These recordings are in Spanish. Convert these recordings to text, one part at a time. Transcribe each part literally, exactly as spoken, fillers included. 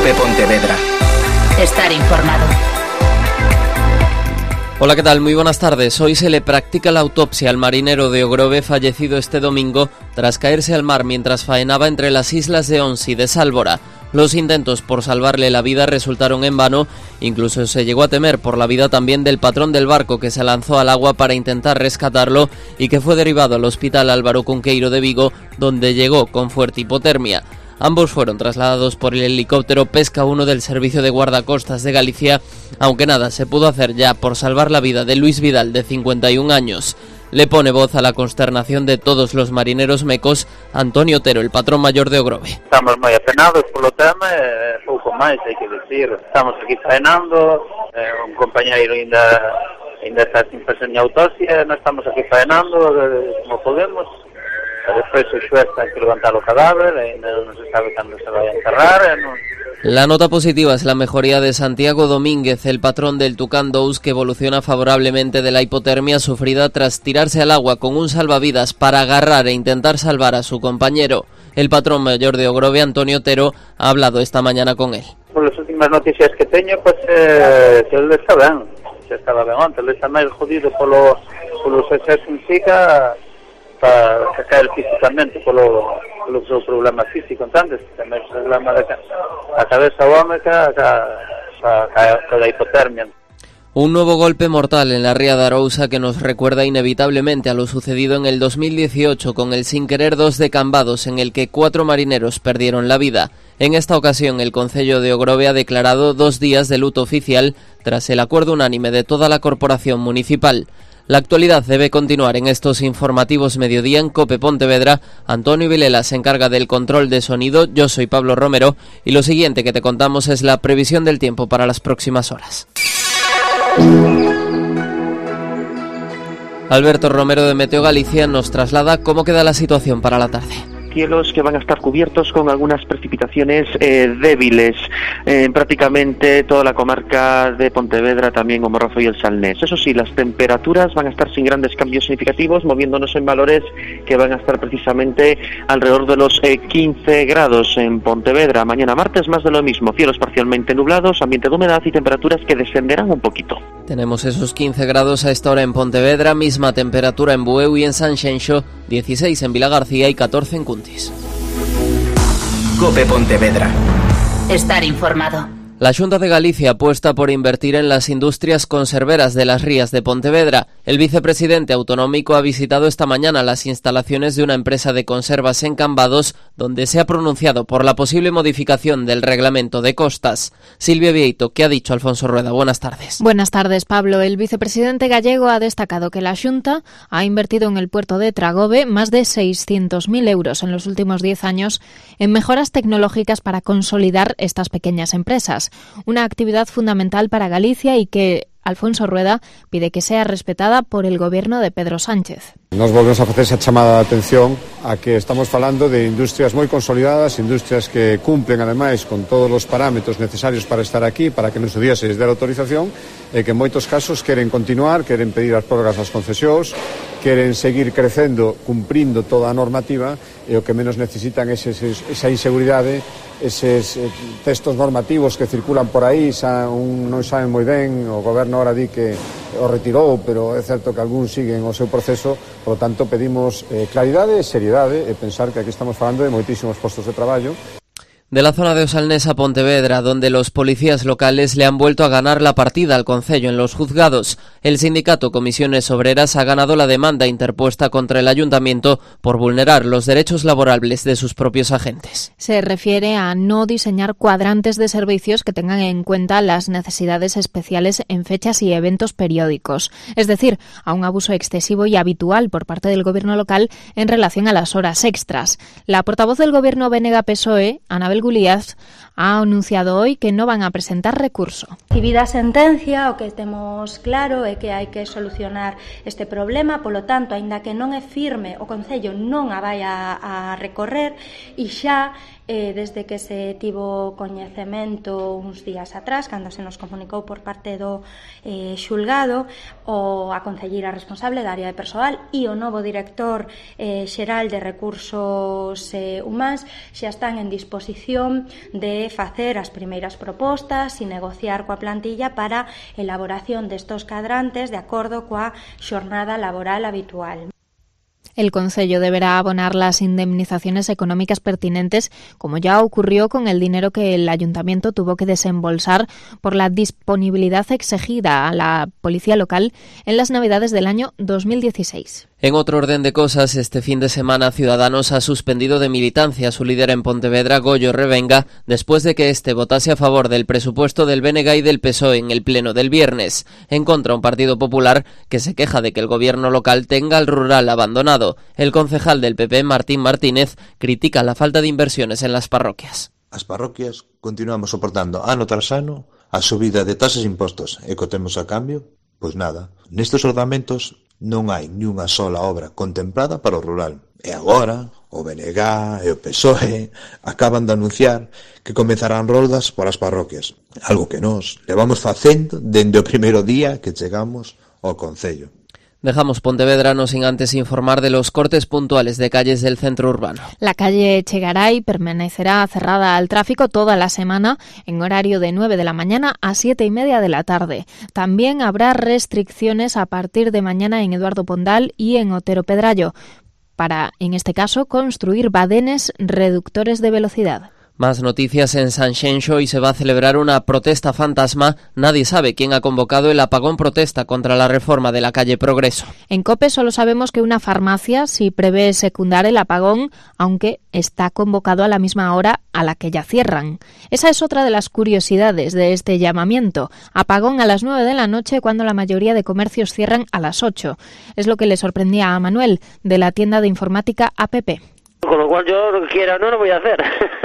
COPE Pontevedra. Estar informado. Hola, ¿qué tal? Muy buenas tardes. Hoy se le practica la autopsia al marinero de Ogrove fallecido este domingo tras caerse al mar mientras faenaba entre las islas de Ons y de Sálvora. Los intentos por salvarle la vida resultaron en vano, incluso se llegó a temer por la vida también del patrón del barco que se lanzó al agua para intentar rescatarlo y que fue derivado al Hospital Álvaro Cunqueiro de Vigo, donde llegó con fuerte hipotermia. Ambos fueron trasladados por el helicóptero Pesca uno del Servicio de Guardacostas de Galicia, aunque nada se pudo hacer ya por salvar la vida de Luis Vidal, de cincuenta y un años. Le pone voz a la consternación de todos los marineros mecos Antonio Otero, el patrón mayor de Ogrove. Estamos moi apenados polo tema e pouco máis hai que decir. Estamos aquí faenando, eh, un compañeiro ainda, ainda está sin facer ni autopsia, non estamos aquí faenando eh, como podemos. Despois o xuez ten que levantar o cadáver e non se sabe cando se vai a enterrar e non... La nota positiva es la mejoría de Santiago Domínguez, el patrón del Tucán Dous, que evoluciona favorablemente de la hipotermia sufrida tras tirarse al agua con un salvavidas para agarrar e intentar salvar a su compañero. El patrón mayor de Ogrove, Antonio Otero, ha hablado esta mañana con él. Por las últimas noticias que teño, pues, eh, que él está ben, se estaba ben onte, él está máis jodido polo, polo exceso en Sica, para sacar físicamente polo, polo seu problema físico, entonces, tamén o problema da a cabeza ómica, a da hipotermia. Un nuevo golpe mortal en la ría de Arousa que nos recuerda inevitablemente a lo sucedido en el dos mil dieciocho con el Sin Querer dos de Cambados, en el que cuatro marineros perdieron la vida. En esta ocasión, el Concello de Ogrove ha declarado dos días de luto oficial tras el acuerdo unánime de toda la corporación municipal. La actualidad debe continuar en estos informativos mediodía en COPE Pontevedra. Antonio Vilela se encarga del control de sonido, yo soy Pablo Romero y lo siguiente que te contamos es la previsión del tiempo para las próximas horas. Alberto Romero de Meteo Galicia nos traslada cómo queda la situación para la tarde. Cielos que van a estar cubiertos con algunas precipitaciones eh, débiles en eh, prácticamente toda la comarca de Pontevedra, también o Morrozo y el Salnés. Eso sí, las temperaturas van a estar sin grandes cambios significativos, moviéndonos en valores que van a estar precisamente alrededor de los eh, quince grados en Pontevedra. Mañana martes más de lo mismo, cielos parcialmente nublados, ambiente de humedad y temperaturas que descenderán un poquito. Tenemos esos quince grados a esta hora en Pontevedra, misma temperatura en Bueu y en Sanxenxo, dieciséis en Vilagarcía y catorce en Cuntis. COPE Pontevedra. Estar informado. La Xunta de Galicia apuesta por invertir en las industrias conserveras de las rías de Pontevedra. El vicepresidente autonómico ha visitado esta mañana las instalaciones de una empresa de conservas en Cambados, donde se ha pronunciado por la posible modificación del reglamento de costas. Silvia Vieito, ¿qué ha dicho Alfonso Rueda? Buenas tardes. Buenas tardes, Pablo. El vicepresidente gallego ha destacado que la Xunta ha invertido en el puerto de Tragove más de seiscientos mil euros en los últimos diez años en mejoras tecnológicas para consolidar estas pequeñas empresas. Una actividad fundamental para Galicia y que Alfonso Rueda pide que sea respetada por el gobierno de Pedro Sánchez. Nos volvemos a facer esa chamada de atención a que estamos falando de industrias moi consolidadas, industrias que cumplen ademais con todos os parámetros necesarios para estar aquí, para que nos día se les dé a autorización, e que en moitos casos queren continuar, queren pedir as prórrogas das concesións, queren seguir crecendo, cumprindo toda a normativa, e o que menos necesitan é esa inseguridade, eses textos normativos que circulan por aí, xa un non saben moi ben, o goberno ahora di que o retirou, pero é certo que algún siguen o seu proceso. Por lo tanto, pedimos eh, claridade e seriedade e pensar que aquí estamos falando de moitísimos postos de traballo. De la zona de Osalnés a Pontevedra, donde los policías locales le han vuelto a ganar la partida al concello en los juzgados. El sindicato Comisiones Obreras ha ganado la demanda interpuesta contra el ayuntamiento por vulnerar los derechos laborables de sus propios agentes. Se refiere a no diseñar cuadrantes de servicios que tengan en cuenta las necesidades especiales en fechas y eventos periódicos, es decir, a un abuso excesivo y habitual por parte del gobierno local en relación a las horas extras. La portavoz del gobierno B N G P S O E, Anabel Gulíaz, ha anunciado hoy que no van a presentar recurso. Recibida a sentencia, o que temos claro é que hai que solucionar este problema, polo tanto, aínda que non é firme, o Concello non a vai a, a recorrer, e xa eh, desde que se tivo coñecemento uns días atrás, cando se nos comunicou por parte do eh, xulgado, o a concelleira responsable da área de persoal e o novo director eh, xeral de recursos eh, humanos xa están en disposición de de facer as primeiras propostas e negociar coa plantilla para elaboración destos cadrantes de acordo coa xornada laboral habitual. El Concello deberá abonar las indemnizaciones económicas pertinentes, como ya ocurrió con el dinero que el Ayuntamiento tuvo que desembolsar por la disponibilidad exigida a la Policía Local en las Navidades del año dos mil dieciséis. En otro orden de cosas, este fin de semana Ciudadanos ha suspendido de militancia a su líder en Pontevedra, Goyo Revenga, después de que éste votase a favor del presupuesto del B N G y del P S O E en el pleno del viernes. En contra, un Partido Popular que se queja de que el gobierno local tenga al rural abandonado. El concejal del P P, Martín Martínez, critica la falta de inversiones en las parroquias. As parroquias continuamos soportando ano tras ano a subida de tasas e impostos. E que temos a cambio? Pois nada. Nestes orzamentos non hai ni unha sola obra contemplada para o rural. E agora, o B N G e o P S O E acaban de anunciar que comezarán roldas para as parroquias. Algo que nós levamos facendo dende o primeiro día que chegamos ao Concello. Dejamos Pontevedra no sin antes informar de los cortes puntuales de calles del centro urbano. La calle Chegaray permanecerá cerrada al tráfico toda la semana en horario de nueve de la mañana a siete y media de la tarde. También habrá restricciones a partir de mañana en Eduardo Pondal y en Otero Pedrallo para, en este caso, construir badenes reductores de velocidad. Más noticias en Sanxenxo y se va a celebrar una protesta fantasma. Nadie sabe quién ha convocado el apagón protesta contra la reforma de la calle Progreso. En COPE solo sabemos que una farmacia sí prevé secundar el apagón, aunque está convocado a la misma hora a la que ya cierran. Esa es otra de las curiosidades de este llamamiento. Apagón a las nueve de la noche cuando la mayoría de comercios cierran a las ocho. Es lo que le sorprendía a Manuel, de la tienda de informática A P P. Con lo cual yo lo que quiera no lo voy a hacer.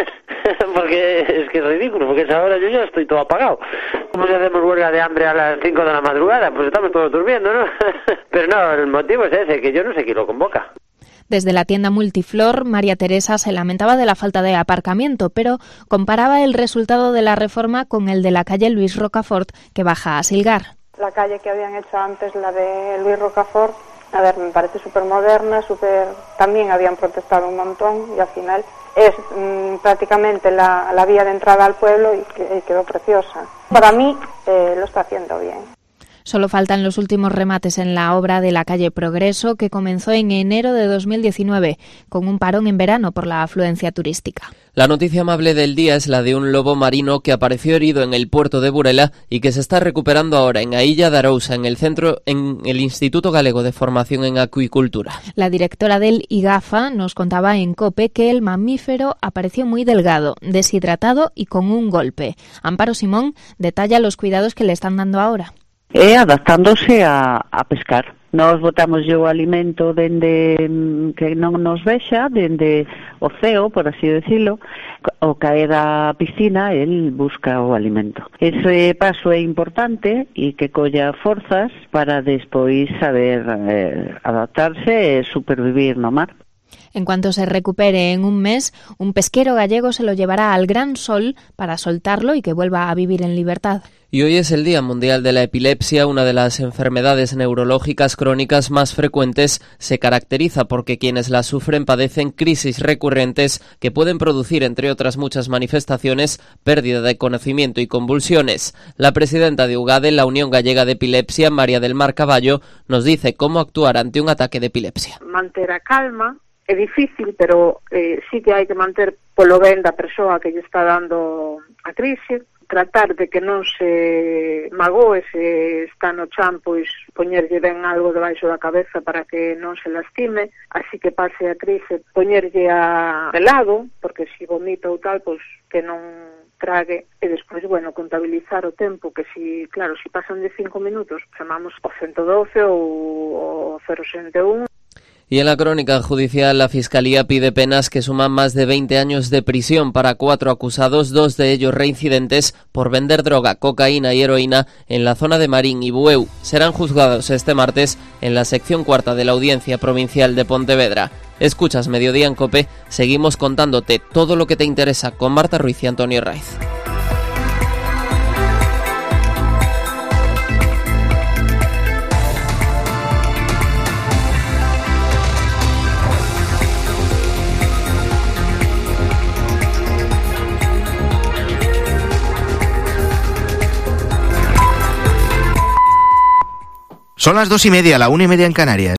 Porque es que es ridículo, porque a esa hora yo ya estoy todo apagado. ¿Cómo si hacemos huelga de hambre a las cinco de la madrugada? Pues estamos todos durmiendo, ¿no? Pero no, el motivo es ese, que yo no sé quién lo convoca. Desde la tienda Multiflor, María Teresa se lamentaba de la falta de aparcamiento, pero comparaba el resultado de la reforma con el de la calle Luis Rocafort, que baja a Silgar. La calle que habían hecho antes, la de Luis Rocafort, a ver, me parece súper moderna, súper... también habían protestado un montón y al final es mmm, prácticamente la, la vía de entrada al pueblo y, que, y quedó preciosa. Para mí eh, lo está haciendo bien. Solo faltan los últimos remates en la obra de la calle Progreso, que comenzó en enero de dos mil diecinueve, con un parón en verano por la afluencia turística. La noticia amable del día es la de un lobo marino que apareció herido en el puerto de Burela y que se está recuperando ahora en a Illa de Arousa, en el centro, en el Instituto Galego de Formación en Acuicultura. La directora del IGAFA nos contaba en COPE que el mamífero apareció muy delgado, deshidratado y con un golpe. Amparo Simón detalla los cuidados que le están dando ahora. E adaptándose a, a pescar. Nos botamos o alimento dende que non nos vexa, dende o ceo, por así decirlo, o caer a piscina, el busca o alimento. Ese paso é importante e que colla forzas para despois saber eh, adaptarse e supervivir no mar. En cuanto se recupere en un mes, un pesquero gallego se lo llevará al Gran Sol para soltarlo y que vuelva a vivir en libertad. Y hoy es el Día Mundial de la Epilepsia, una de las enfermedades neurológicas crónicas más frecuentes. Se caracteriza porque quienes la sufren padecen crisis recurrentes que pueden producir, entre otras muchas manifestaciones, pérdida de conocimiento y convulsiones. La presidenta de UGADE, la Unión Gallega de Epilepsia, María del Mar Caballo, nos dice cómo actuar ante un ataque de epilepsia. Manter a calma é difícil, pero eh, sí que hai que manter polo ben da persoa que lle está dando a crise, tratar de que non se magoe se está no chan, pois poñerlle ben algo debaixo da cabeza para que non se lastime, así que pase a crise, poñerlle a de lado, porque se vomita ou tal, pois que non trague, e despois, bueno, contabilizar o tempo, que si, claro, si pasan de cinco minutos, chamamos o ciento doce ou o cero sesenta e un. Y en la crónica judicial, la Fiscalía pide penas que suman más de veinte años de prisión para cuatro acusados, dos de ellos reincidentes, por vender droga, cocaína y heroína en la zona de Marín y Bueu. Serán juzgados este martes en la sección cuarta de la Audiencia Provincial de Pontevedra. Escuchas Mediodía en COPE, seguimos contándote todo lo que te interesa con Marta Ruiz y Antonio Raiz. Son las dos y media, la una y media en Canarias.